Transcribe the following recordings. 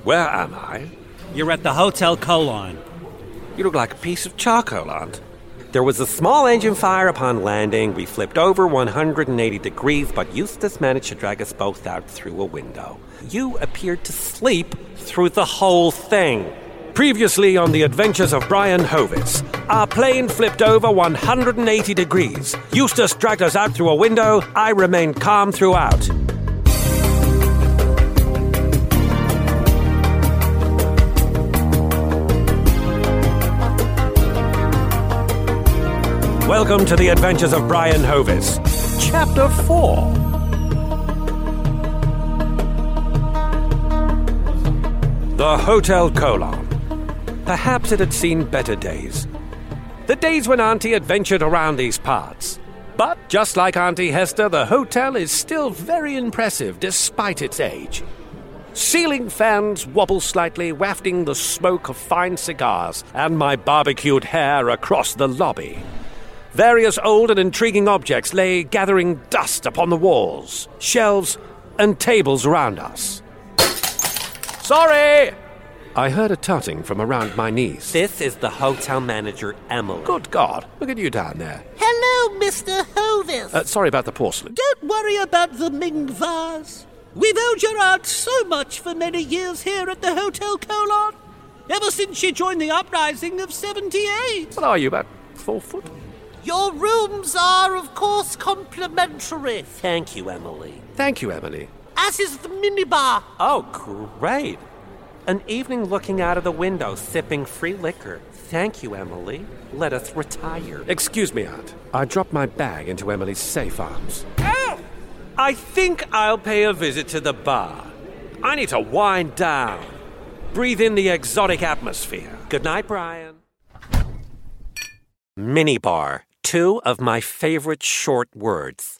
Where am I? You're at the Hotel Colon. You look like a piece of charcoal, Aunt. There was a small engine fire upon landing. We flipped over 180 degrees, but Eustace managed to drag us both out through a window. You appeared to sleep through the whole thing. Previously on the Adventures of Brian Hovis, our plane flipped over 180 degrees. Eustace dragged us out through a window. I remained calm throughout. Welcome to the Adventures of Brian Hovis, Chapter 4. The Hotel Colon. Perhaps it had seen better days. The days when Auntie adventured around these parts. But just like Auntie Hester, the hotel is still very impressive despite its age. Ceiling fans wobble slightly, wafting the smoke of fine cigars and my barbecued hair across the lobby. Various old and intriguing objects lay gathering dust upon the walls, shelves, and tables around us. Sorry! I heard a tutting from around my knees. This is the hotel manager, Emily. Good God, look at you down there. Hello, Mr. Hovis. Sorry about the porcelain. Don't worry about the Ming vase. We've owed your aunt so much for many years here at the Hotel Colon. Ever since she joined the uprising of 78. What are you, about 4 foot? Your rooms are, of course, complimentary. Thank you, Emily. Thank you, Emily. As is the minibar. Oh, great. An evening looking out of the window, sipping free liquor. Thank you, Emily. Let us retire. Excuse me, Aunt. I dropped my bag into Emily's safe arms. Oh! I think I'll pay a visit to the bar. I need to wind down. Breathe in the exotic atmosphere. Good night, Brian. Minibar. 2 of my favorite short words.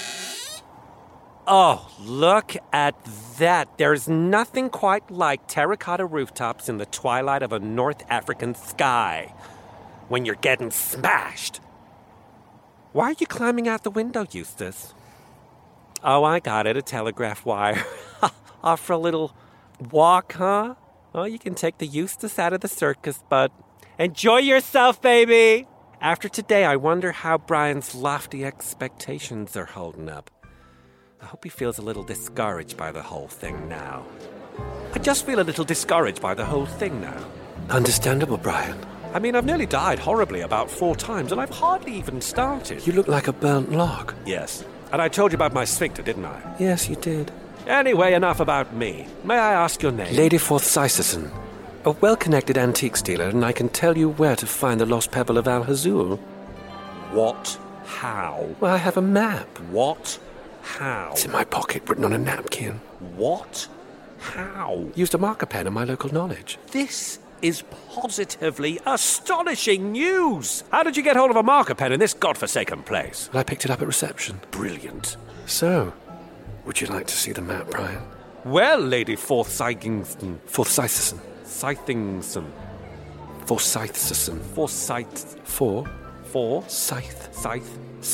Oh, look at that. There's nothing quite like terracotta rooftops in the twilight of a North African sky when you're getting smashed. Why are you climbing out the window, Eustace? Oh, I got it, a telegraph wire. Off for a little walk, huh? Oh, you can take the Eustace out of the circus, bud. Enjoy yourself, baby! After today, I wonder how Brian's lofty expectations are holding up. I hope he feels a little discouraged by the whole thing now. I just feel a little discouraged by the whole thing now. Understandable, Brian. I mean, I've nearly died horribly about 4 times, and I've hardly even started. You look like a burnt log. Yes. And I told you about my sphincter, didn't I? Yes, you did. Anyway, enough about me. May I ask your name? Lady Forsythison. A well-connected antiques dealer, and I can tell you where to find the lost pebble of Al-Hazul. What? How? Well, I have a map. What? How? It's in my pocket, written on a napkin. What? How? Used a marker pen and my local knowledge. This is positively astonishing news! How did you get hold of a marker pen in this godforsaken place? Well, I picked it up at reception. Brilliant. So, would you like to see the map, Brian? Well, Lady Forsythison. Scythingson. Forsythison. Forsyth. For. Scythe. Scythe.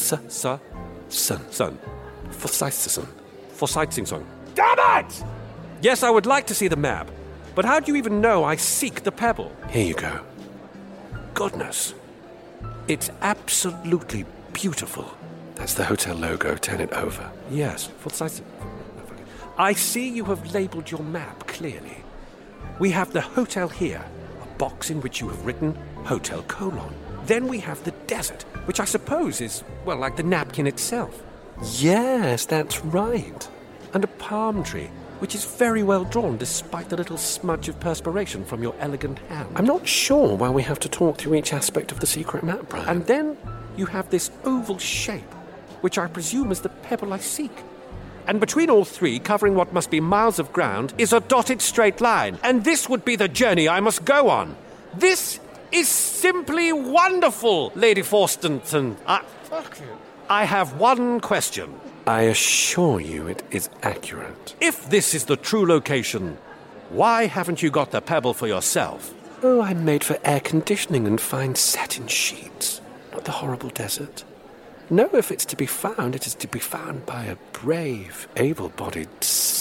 Son. Forsythison. Forsythison. Damn it! Yes, I would like to see the map. But how do you even know I seek the pebble? Here you go. Goodness. It's absolutely beautiful. That's the hotel logo. Turn it over. Yes. Forsythison. I see you have labelled your map clearly. We have the hotel here, a box in which you have written Hotel Colon. Then we have the desert, which I suppose is, well, like the napkin itself. Yes, that's right. And a palm tree, which is very well drawn despite the little smudge of perspiration from your elegant hand. I'm not sure why we have to talk through each aspect of the secret map, Brian. And then you have this oval shape, which I presume is the pebble I seek. And between all 3, covering what must be miles of ground, is a dotted straight line. And this would be the journey I must go on. This is simply wonderful, Lady Forstenton. I have one question. I assure you it is accurate. If this is the true location, why haven't you got the pebble for yourself? Oh, I'm made for air conditioning and fine satin sheets, not the horrible desert. No, if it's to be found, it is to be found by a brave, able-bodied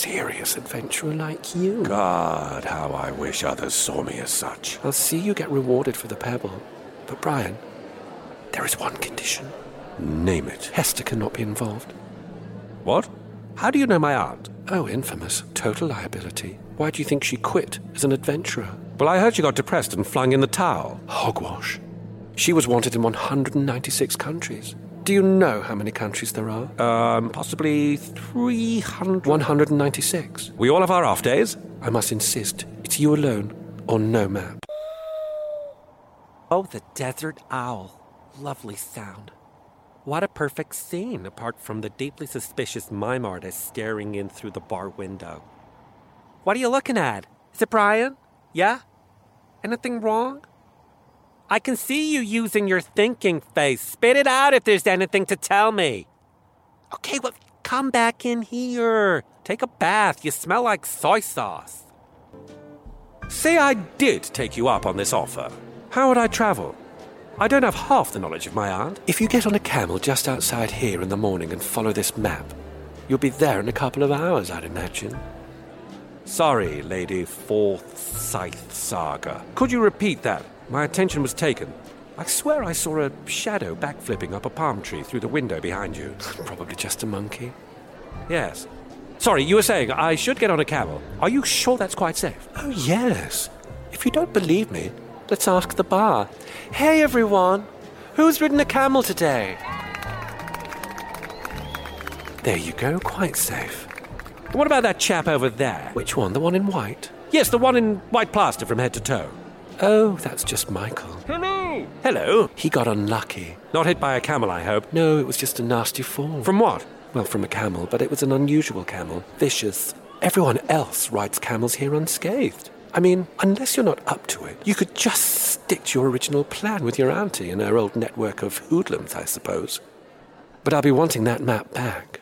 serious adventurer like you. God, how I wish others saw me as such. I'll see you get rewarded for the pebble. But Brian, there is one condition. Name it. Hester cannot be involved. What? How do you know my aunt? Oh, infamous. Total liability. Why do you think she quit as an adventurer? Well, I heard she got depressed and flung in the towel. Hogwash. She was wanted in 196 countries. Do you know how many countries there are? Possibly 300. 196. We all have our off days. I must insist, it's you alone, or no map. Oh, the desert owl. Lovely sound. What a perfect scene, apart from the deeply suspicious mime artist staring in through the bar window. What are you looking at? Is it Brian? Yeah? Anything wrong? I can see you using your thinking face. Spit it out if there's anything to tell me. Okay, well, come back in here. Take a bath. You smell like soy sauce. Say I did take you up on this offer. How would I travel? I don't have half the knowledge of my aunt. If you get on a camel just outside here in the morning and follow this map, you'll be there in a couple of hours, I'd imagine. Sorry, Lady Forsyth Saga. Could you repeat that? My attention was taken. I swear I saw a shadow backflipping up a palm tree through the window behind you. Probably just a monkey. Yes. Sorry, you were saying I should get on a camel. Are you sure that's quite safe? Oh, yes. If you don't believe me, let's ask the bar. Hey, everyone. Who's ridden a camel today? There you go, quite safe. What about that chap over there? Which one? The one in white? Yes, the one in white plaster from head to toe. Oh, that's just Michael. Hello. Hello. He got unlucky. Not hit by a camel, I hope. No, it was just a nasty fall. From what? Well, from a camel, but it was an unusual camel. Vicious. Everyone else rides camels here unscathed. I mean, unless you're not up to it, you could just stick to your original plan with your auntie and her old network of hoodlums, I suppose. But I'll be wanting that map back.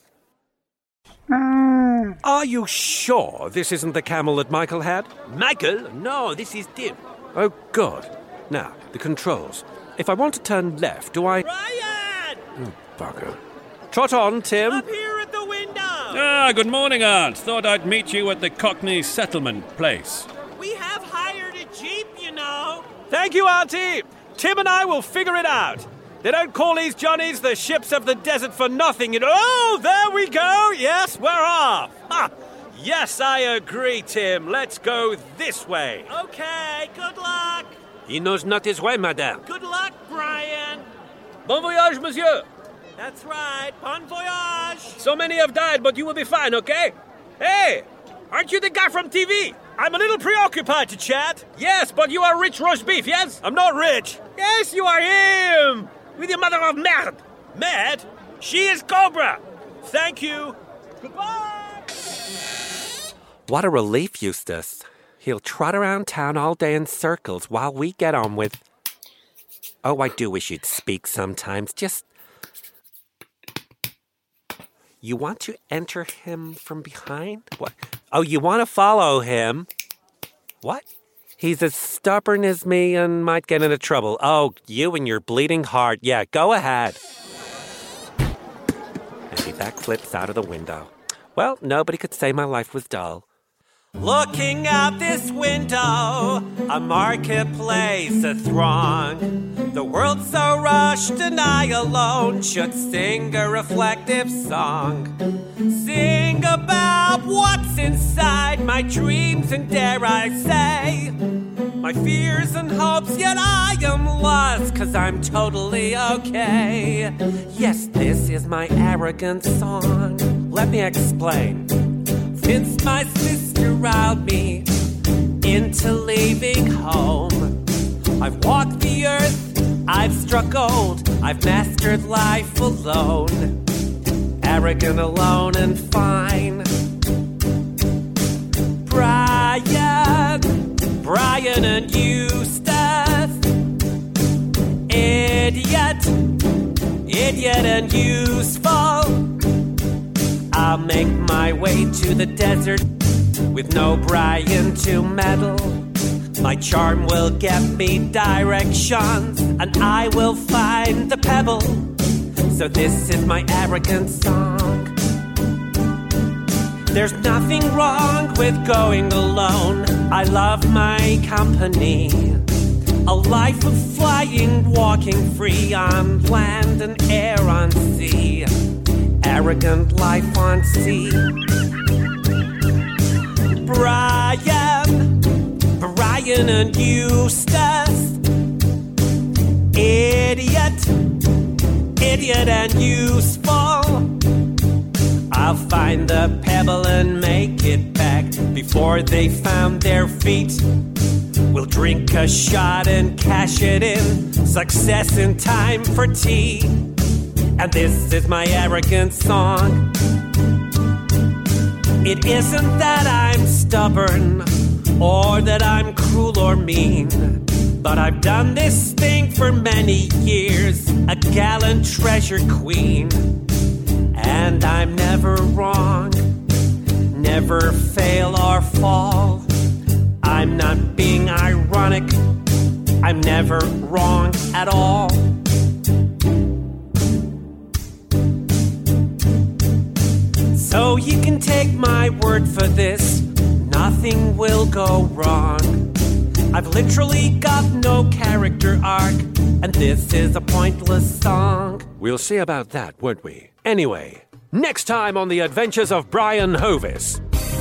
Are you sure this isn't the camel that Michael had? Michael? No, this is Tim. Oh, good. Now, the controls. If I want to turn left, do I... Brian! Oh, bugger. Trot on, Tim. Up here at the window! Good morning, Aunt. Thought I'd meet you at the Cockney settlement place. We have hired a jeep, you know. Thank you, Auntie. Tim and I will figure it out. They don't call these Johnnies the ships of the desert for nothing, you know. Oh, there we go. Yes, we're off. Ha! Yes, I agree, Tim. Let's go this way. Okay, good luck. He knows not his way, madame. Good luck, Brian. Bon voyage, monsieur. That's right, bon voyage. So many have died, but you will be fine, okay? Hey, aren't you the guy from TV? I'm a little preoccupied to chat. Yes, but you are rich roast beef, yes? I'm not rich. Yes, you are him. With your mother of merde. Mad? She is Cobra. Thank you. Goodbye. What a relief, Eustace. He'll trot around town all day in circles while we get on with... Oh, I do wish you'd speak sometimes. Just... You want to enter him from behind? What? Oh, you want to follow him? What? He's as stubborn as me and might get into trouble. Oh, you and your bleeding heart. Yeah, go ahead. And he backflips out of the window. Well, nobody could say my life was dull. Looking out this window, a marketplace, a throng. The world's so rushed and I alone should sing a reflective song. Sing about what's inside my dreams and dare I say, my fears and hopes, yet I am lost 'cause I'm totally okay. Yes, this is my arrogant song. Let me explain. Since my sister riled me into leaving home, I've walked the earth, I've struck gold, I've mastered life alone. Arrogant, alone, and fine. Brian and Eustace. Idiot and useful. I'll make my way to the desert with no Brian to meddle. My charm will get me directions, and I will find the pebble. So this is my arrogant song. There's nothing wrong with going alone. I love my company. A life of flying, walking free on land and air, on sea. Arrogant life on sea. Brian and Eustace. Idiot and useful. I'll find the pebble and make it back before they found their feet. We'll drink a shot and cash it in. Success in time for tea. And this is my arrogant song. It isn't that I'm stubborn or that I'm cruel or mean, but I've done this thing for many years, a gallant treasure queen. And I'm never wrong, never fail or fall. I'm not being ironic, I'm never wrong at all. So you can take my word for this, nothing will go wrong. I've literally got no character arc, and this is a pointless song. We'll see about that, won't we? Anyway, next time on the adventures of Brian Hovis.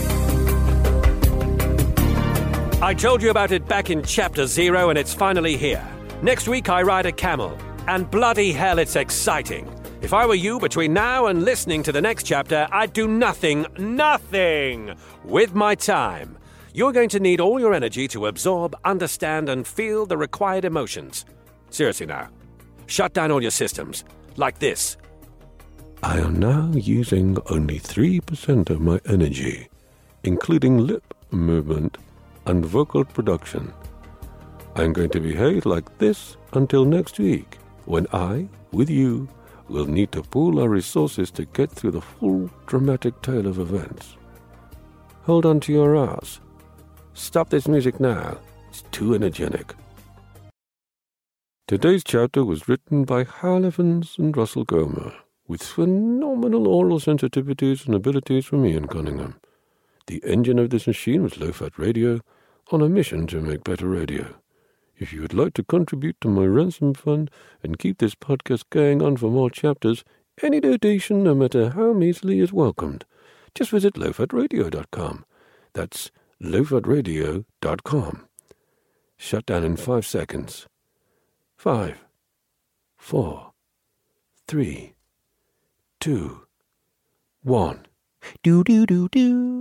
I told you about it back in Chapter 0, and it's finally here. Next week I ride a camel, and bloody hell, it's exciting. If I were you, between now and listening to the next chapter, I'd do nothing with my time. You're going to need all your energy to absorb, understand, and feel the required emotions. Seriously now. Shut down all your systems. Like this. I am now using only 3% of my energy, including lip movement and vocal production. I'm going to behave like this until next week, when I, with you, will need to pool our resources to get through the full dramatic tale of events. Hold on to your ass. Stop this music now. It's too energetic. Today's chapter was written by Hal Evans and Russell Gomer, with phenomenal oral sensitivities and abilities from Ian Cunningham. The engine of this machine was Low-Fat Radio, on a mission to make better radio. If you would like to contribute to my ransom fund and keep this podcast going on for more chapters, any donation, no matter how measly, is welcomed. Just visit lowfatradio.com. That's lowfatradio.com. Shut down in 5 seconds. 5, 4, 3, 2, 1. Do do do do.